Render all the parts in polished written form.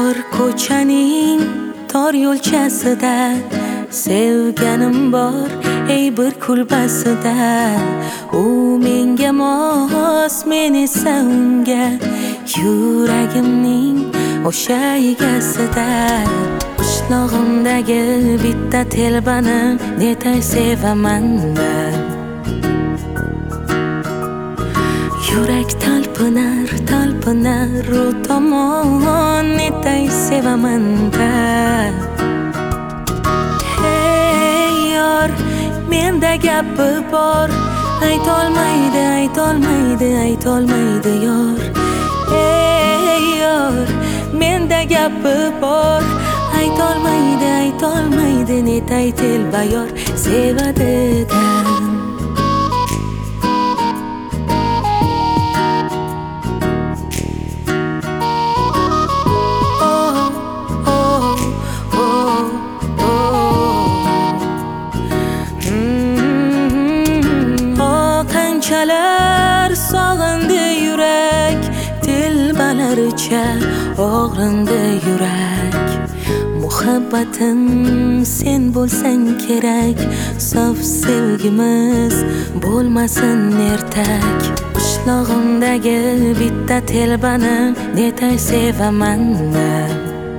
tor ko'chaning tor yo'lchasida sevganim bor ey bir kulbasida. U menga mos, men esa unga, yuragimning o'sha egasida. Qishlog'imdagi bitta telbani netay sevaman man. Yurak talpinar, talpinar u tomon, netay sevaman man. Hey yor, menda gapi bor, aytolmaydi, aytolmaydi, aytolmaydi yor. Hey yor, menda gapi bor, aytolmaydi, aytolmaydi, netay telba yor sevadidan. Qanchalar sog'indi yurak, telbalaricha og'rindi yurak. Muhabbatim sen bo'lsang kerak, sof sevgimiz bo'lmasin ertak. Qishlog'imdagi bitta telbani netay sevaman man.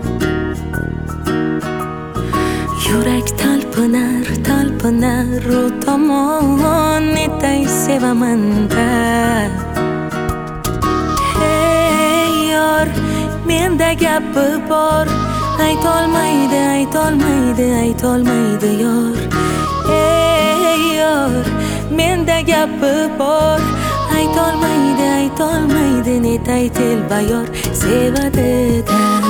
Yurak talpinar, talpinar u tomon, netay sevaman man. Hey yor, menda gapi bor, aytolmaydi, aytolmaydi, aytolmaydi yor. Hey yor, menda gapi bor, aytolmaydi, aytolmaydi, netay telba yor sevadidan.